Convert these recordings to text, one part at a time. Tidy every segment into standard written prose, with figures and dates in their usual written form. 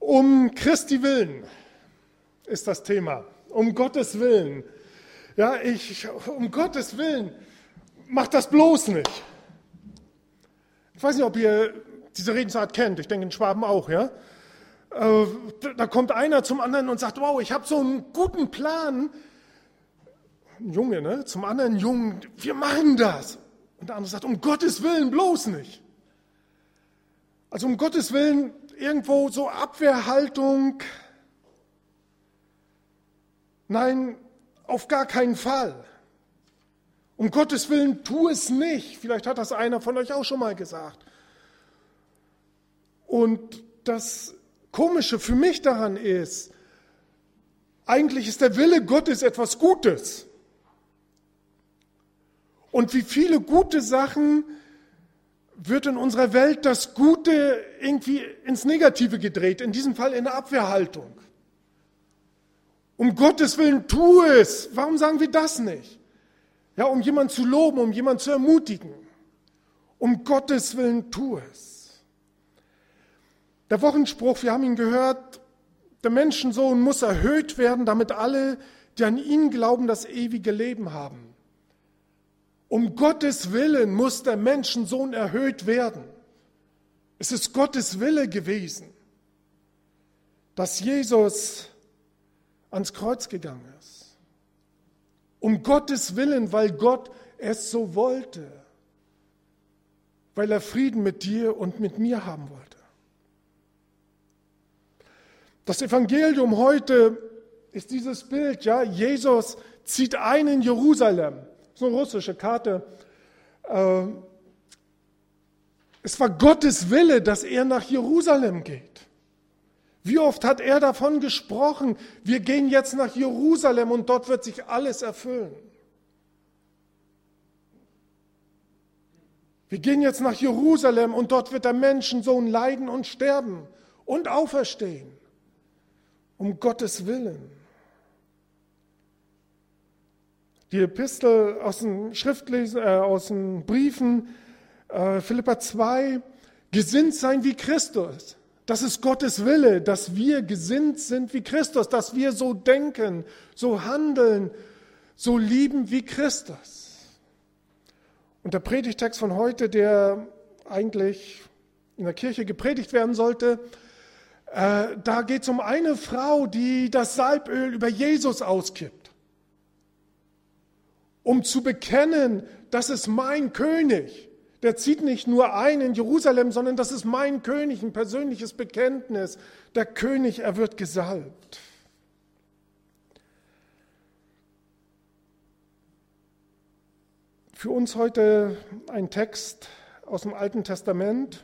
Um Christi Willen ist das Thema. Um Gottes Willen. Ja, um Gottes Willen, macht das bloß nicht. Ich weiß nicht, ob ihr diese Redensart kennt. Ich denke in Schwaben auch, ja. Da kommt einer zum anderen und sagt, wow, ich habe so einen guten Plan. Ein Junge, ne? Zum anderen Jungen, wir machen das. Und der andere sagt, um Gottes Willen bloß nicht. Also um Gottes Willen irgendwo so Abwehrhaltung. Nein, auf gar keinen Fall. Um Gottes Willen, tu es nicht. Vielleicht hat das einer von euch auch schon mal gesagt. Und das Komische für mich daran ist, eigentlich ist der Wille Gottes etwas Gutes. Und wie viele gute Sachen wird in unserer Welt das Gute irgendwie ins Negative gedreht, in diesem Fall in eine Abwehrhaltung. Um Gottes Willen, tu es. Warum sagen wir das nicht? Ja, um jemanden zu loben, um jemanden zu ermutigen. Um Gottes Willen, tu es. Der Wochenspruch, wir haben ihn gehört, der Menschensohn muss erhöht werden, damit alle, die an ihn glauben, das ewige Leben haben. Um Gottes Willen muss der Menschensohn erhöht werden. Es ist Gottes Wille gewesen, dass Jesus ans Kreuz gegangen ist. Um Gottes Willen, weil Gott es so wollte. Weil er Frieden mit dir und mit mir haben wollte. Das Evangelium heute ist dieses Bild, ja, Jesus zieht ein in Jerusalem. So eine russische Karte. Es war Gottes Wille, dass er nach Jerusalem geht. Wie oft hat er davon gesprochen, wir gehen jetzt nach Jerusalem und dort wird sich alles erfüllen. Wir gehen jetzt nach Jerusalem und dort wird der Menschensohn leiden und sterben und auferstehen. Um Gottes Willen. Die Epistel aus den aus den Briefen, Philipper 2, gesinnt sein wie Christus. Das ist Gottes Wille, dass wir gesinnt sind wie Christus, dass wir so denken, so handeln, so lieben wie Christus. Und der Predigtext von heute, der eigentlich in der Kirche gepredigt werden sollte, da geht es um eine Frau, die das Salböl über Jesus auskippt, um zu bekennen, das ist mein König. Der zieht nicht nur ein in Jerusalem, sondern das ist mein König, ein persönliches Bekenntnis. Der König, er wird gesalbt. Für uns heute ein Text aus dem Alten Testament.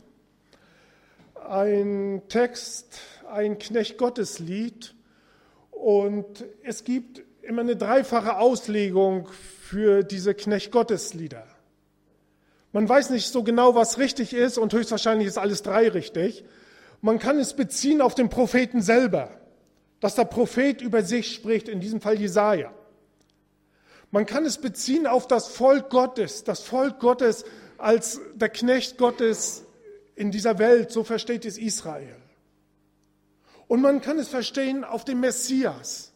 Ein Text, ein Knecht-Gottes-Lied, und es gibt immer eine dreifache Auslegung für diese Knecht-Gottes-Lieder. Man weiß nicht so genau, was richtig ist, und höchstwahrscheinlich ist alles drei richtig. Man kann es beziehen auf den Propheten selber, dass der Prophet über sich spricht, in diesem Fall Jesaja. Man kann es beziehen auf das Volk Gottes als der Knecht Gottes in dieser Welt, so versteht es Israel. Und man kann es verstehen auf den Messias,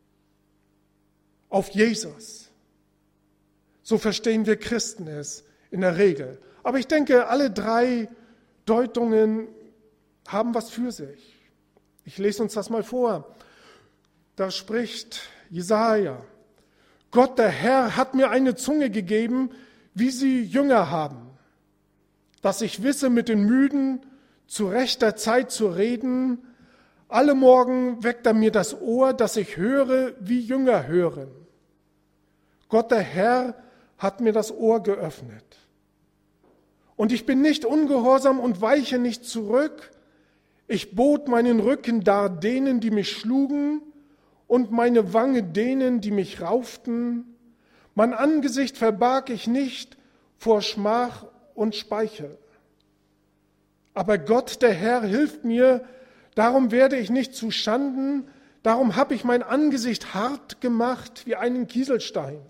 auf Jesus. So verstehen wir Christen es in der Regel. Aber ich denke, alle drei Deutungen haben was für sich. Ich lese uns das mal vor. Da spricht Jesaja: Gott, der Herr, hat mir eine Zunge gegeben, wie sie Jünger haben, dass ich wisse, mit den Müden zu rechter Zeit zu reden. Alle Morgen weckt er mir das Ohr, dass ich höre, wie Jünger hören. Gott, der Herr, hat mir das Ohr geöffnet. Und ich bin nicht ungehorsam und weiche nicht zurück. Ich bot meinen Rücken dar denen, die mich schlugen, und meine Wange denen, die mich rauften. Mein Angesicht verbarg ich nicht vor Schmach und Speichel. Aber Gott, der Herr, hilft mir, darum werde ich nicht zu Schanden, darum habe ich mein Angesicht hart gemacht wie einen Kieselstein.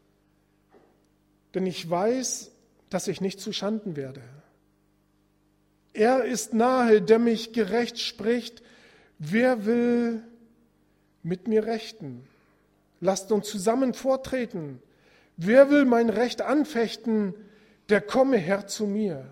Denn ich weiß, dass ich nicht zu Schanden werde. Er ist nahe, der mich gerecht spricht, wer will mit mir rechten? Lasst uns zusammen vortreten. Wer will mein Recht anfechten? Der komme her zu mir.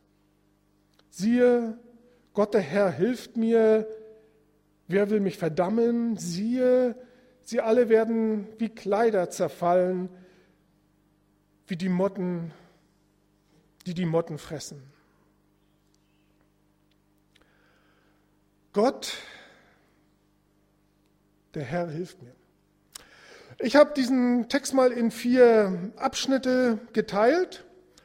Siehe, Gott der Herr hilft mir. Wer will mich verdammen? Siehe, sie alle werden wie Kleider zerfallen, wie die Motten, die die Motten fressen. Gott, der Herr hilft mir. Ich habe diesen Text mal in 4 Abschnitte geteilt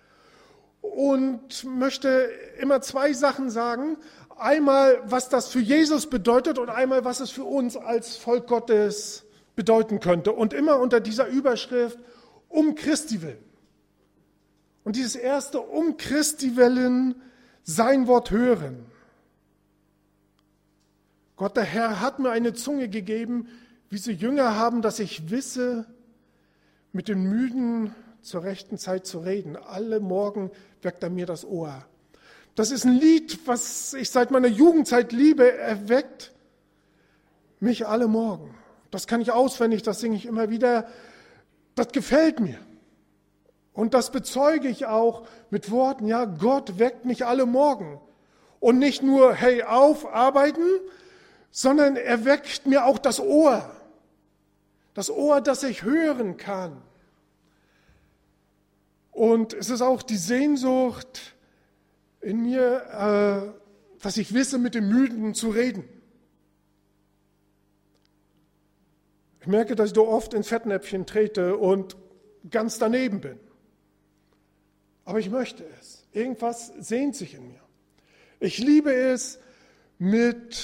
und möchte immer 2 Sachen sagen. Einmal, was das für Jesus bedeutet und einmal, was es für uns als Volk Gottes bedeuten könnte. Und immer unter dieser Überschrift, um Christi willen. Und dieses erste, um Christi willen, sein Wort hören. Gott, der Herr, hat mir eine Zunge gegeben, wie sie Jünger haben, dass ich wisse, mit den Müden zur rechten Zeit zu reden. Alle Morgen weckt er mir das Ohr. Das ist ein Lied, was ich seit meiner Jugendzeit liebe. Er weckt mich alle Morgen. Das kann ich auswendig, das singe ich immer wieder. Das gefällt mir. Und das bezeuge ich auch mit Worten, ja, Gott weckt mich alle Morgen. Und nicht nur, hey, auf, arbeiten, sondern er weckt mir auch das Ohr. Das Ohr, das ich hören kann. Und es ist auch die Sehnsucht in mir, dass ich wisse, mit den Müden zu reden. Ich merke, dass ich da oft in Fettnäpfchen trete und ganz daneben bin. Aber ich möchte es. Irgendwas sehnt sich in mir. Ich liebe es, mit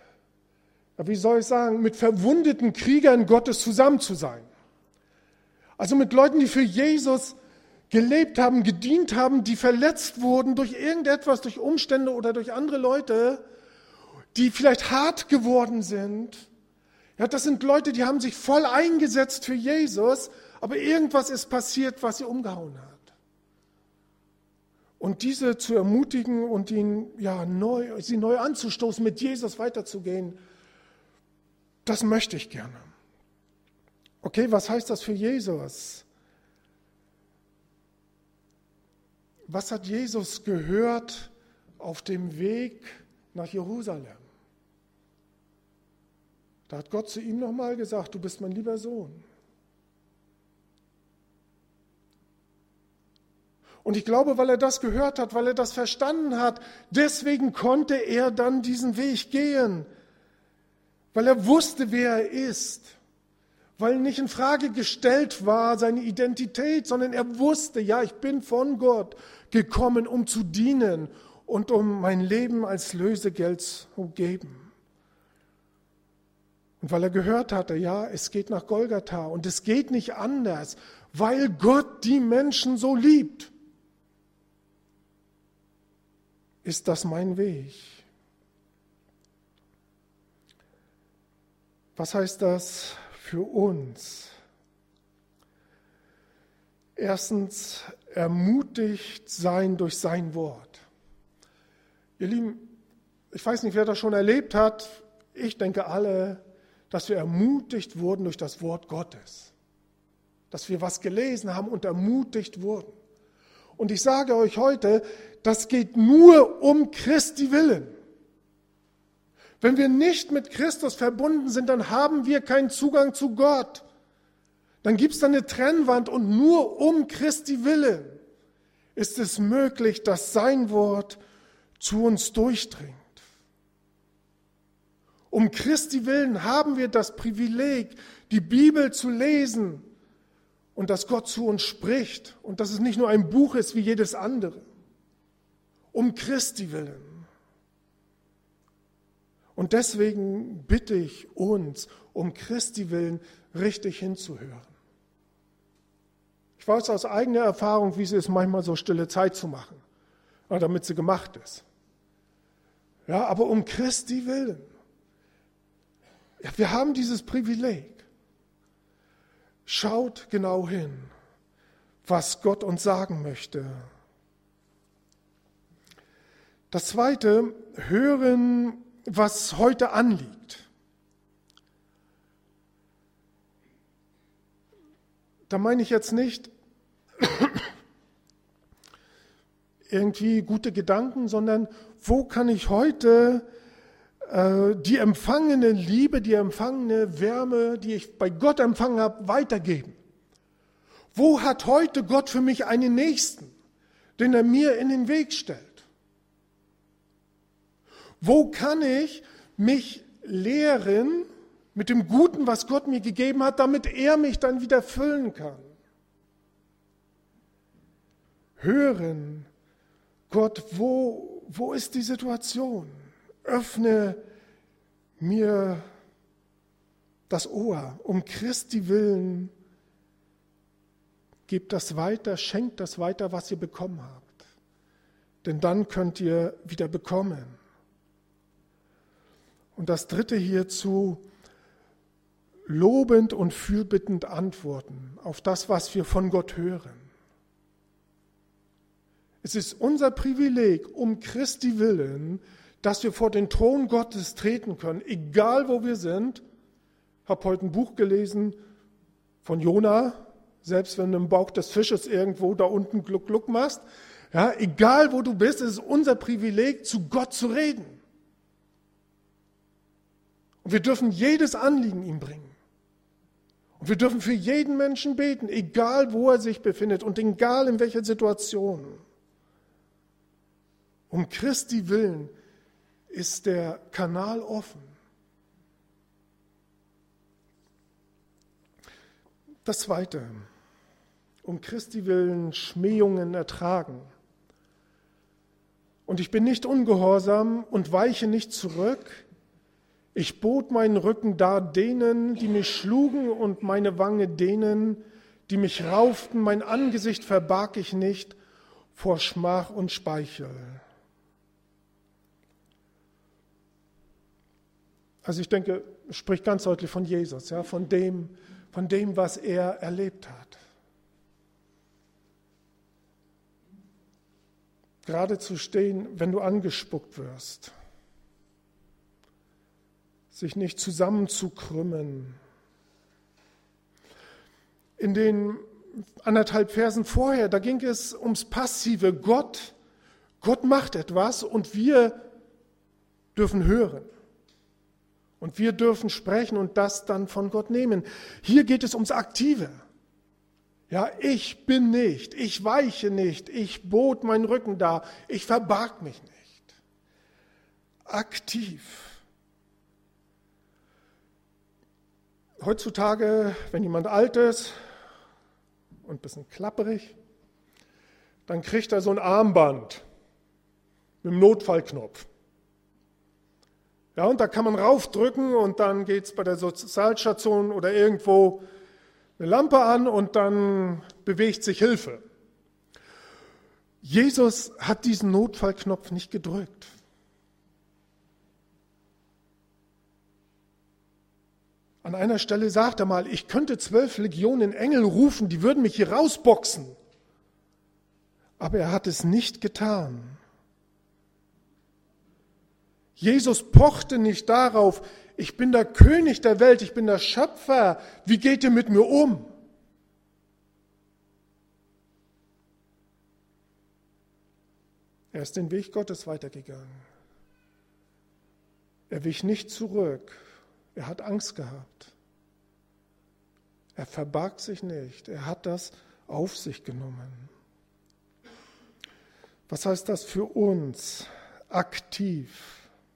verwundeten Kriegern Gottes zusammen zu sein. Also mit Leuten, die für Jesus gelebt haben, gedient haben, die verletzt wurden durch irgendetwas, durch Umstände oder durch andere Leute, die vielleicht hart geworden sind. Ja, das sind Leute, die haben sich voll eingesetzt für Jesus, aber irgendwas ist passiert, was sie umgehauen hat. Und diese zu ermutigen und ihnen sie neu anzustoßen, mit Jesus weiterzugehen, das möchte ich gerne. Okay, was heißt das für Jesus? Was hat Jesus gehört auf dem Weg nach Jerusalem? Da hat Gott zu ihm nochmal gesagt, du bist mein lieber Sohn. Und ich glaube, weil er das gehört hat, weil er das verstanden hat, deswegen konnte er dann diesen Weg gehen. Weil er wusste, wer er ist. Weil nicht in Frage gestellt war seine Identität, sondern er wusste, ja, ich bin von Gott gekommen, um zu dienen und um mein Leben als Lösegeld zu geben. Und weil er gehört hatte, ja, es geht nach Golgatha und es geht nicht anders, weil Gott die Menschen so liebt, ist das mein Weg. Was heißt das für uns? Erstens, ermutigt sein durch sein Wort. Ihr Lieben, ich weiß nicht, wer das schon erlebt hat, ich denke alle, dass wir ermutigt wurden durch das Wort Gottes. Dass wir was gelesen haben und ermutigt wurden. Und ich sage euch heute, das geht nur um Christi willen. Wenn wir nicht mit Christus verbunden sind, dann haben wir keinen Zugang zu Gott. Dann gibt es da eine Trennwand und nur um Christi willen ist es möglich, dass sein Wort zu uns durchdringt. Um Christi willen haben wir das Privileg, die Bibel zu lesen und dass Gott zu uns spricht und dass es nicht nur ein Buch ist wie jedes andere. Um Christi willen. Und deswegen bitte ich uns, um Christi willen richtig hinzuhören. Ich weiß aus eigener Erfahrung, wie es ist, manchmal so stille Zeit zu machen, damit sie gemacht ist. Ja, aber um Christi willen. Ja, wir haben dieses Privileg. Schaut genau hin, was Gott uns sagen möchte. Das Zweite, hören was heute anliegt. Da meine ich jetzt nicht irgendwie gute Gedanken, sondern wo kann ich heute die empfangene Liebe, die empfangene Wärme, die ich bei Gott empfangen habe, weitergeben? Wo hat heute Gott für mich einen Nächsten, den er mir in den Weg stellt? Wo kann ich mich lehren mit dem Guten, was Gott mir gegeben hat, damit er mich dann wieder füllen kann? Hören, Gott, wo ist die Situation? Öffne mir das Ohr, um Christi willen. Gebt das weiter, schenkt das weiter, was ihr bekommen habt. Denn dann könnt ihr wieder bekommen. Und das dritte hierzu, lobend und fürbittend antworten auf das, was wir von Gott hören. Es ist unser Privileg, um Christi willen, dass wir vor den Thron Gottes treten können, egal wo wir sind. Ich habe heute ein Buch gelesen von Jona, selbst wenn du im Bauch des Fisches irgendwo da unten Gluck Gluck machst. Ja, egal wo du bist, es ist unser Privileg, zu Gott zu reden. Und wir dürfen jedes Anliegen ihm bringen. Und wir dürfen für jeden Menschen beten, egal wo er sich befindet und egal in welcher Situation. Um Christi willen ist der Kanal offen. Das Zweite, um Christi willen Schmähungen ertragen. Und ich bin nicht ungehorsam und weiche nicht zurück. Ich bot meinen Rücken dar denen, die mich schlugen, und meine Wange denen, die mich rauften. Mein Angesicht verbarg ich nicht vor Schmach und Speichel. Also ich denke, es spricht ganz deutlich von Jesus, ja, von dem, was er erlebt hat. Gerade zu stehen, wenn du angespuckt wirst. Sich nicht zusammenzukrümmen. In den 1,5 Versen vorher, da ging es ums Passive. Gott macht etwas und wir dürfen hören. Und wir dürfen sprechen und das dann von Gott nehmen. Hier geht es ums Aktive. Ja, ich bin nicht, ich weiche nicht, ich bot meinen Rücken dar, ich verbarg mich nicht. Aktiv. Heutzutage, wenn jemand alt ist und ein bisschen klapperig, dann kriegt er so ein Armband mit dem Notfallknopf. Ja, und da kann man raufdrücken und dann geht es bei der Sozialstation oder irgendwo eine Lampe an und dann bewegt sich Hilfe. Jesus hat diesen Notfallknopf nicht gedrückt. An einer Stelle sagt er mal, ich könnte 12 Legionen Engel rufen, die würden mich hier rausboxen. Aber er hat es nicht getan. Jesus pochte nicht darauf, ich bin der König der Welt, ich bin der Schöpfer, wie geht ihr mit mir um? Er ist den Weg Gottes weitergegangen. Er wich nicht zurück. Er hat Angst gehabt. Er verbarg sich nicht. Er hat das auf sich genommen. Was heißt das für uns? Aktiv.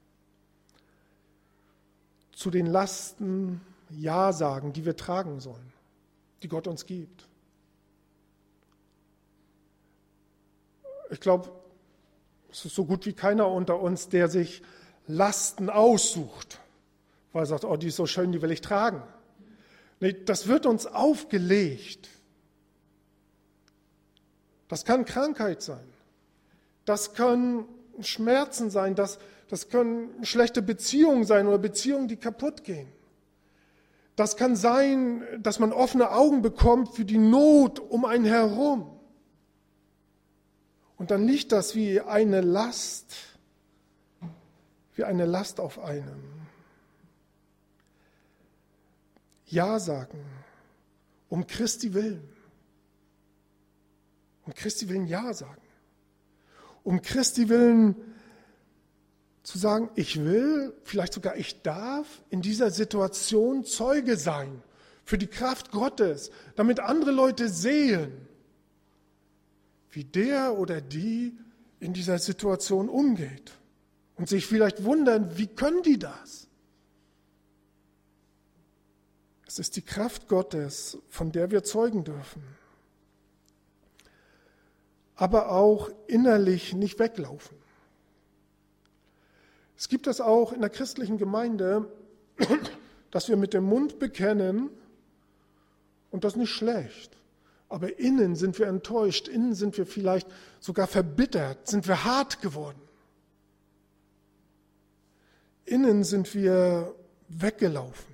Zu den Lasten Ja sagen, die wir tragen sollen, die Gott uns gibt. Ich glaube, es ist so gut wie keiner unter uns, der sich Lasten aussucht, weil er sagt, oh, die ist so schön, die will ich tragen. Nee, das wird uns aufgelegt. Das kann Krankheit sein. Das können Schmerzen sein. Das können schlechte Beziehungen sein oder Beziehungen, die kaputt gehen. Das kann sein, dass man offene Augen bekommt für die Not um einen herum. Und dann liegt das wie eine Last, wie eine Last auf einem. Ja sagen, um Christi willen. Um Christi willen Ja sagen. Um Christi willen zu sagen, ich will, vielleicht sogar ich darf in dieser Situation Zeuge sein für die Kraft Gottes, damit andere Leute sehen, wie der oder die in dieser Situation umgeht und sich vielleicht wundern, wie können die das? Es ist die Kraft Gottes, von der wir zeugen dürfen. Aber auch innerlich nicht weglaufen. Es gibt das auch in der christlichen Gemeinde, dass wir mit dem Mund bekennen, und das ist nicht schlecht. Aber innen sind wir enttäuscht, innen sind wir vielleicht sogar verbittert, sind wir hart geworden. Innen sind wir weggelaufen.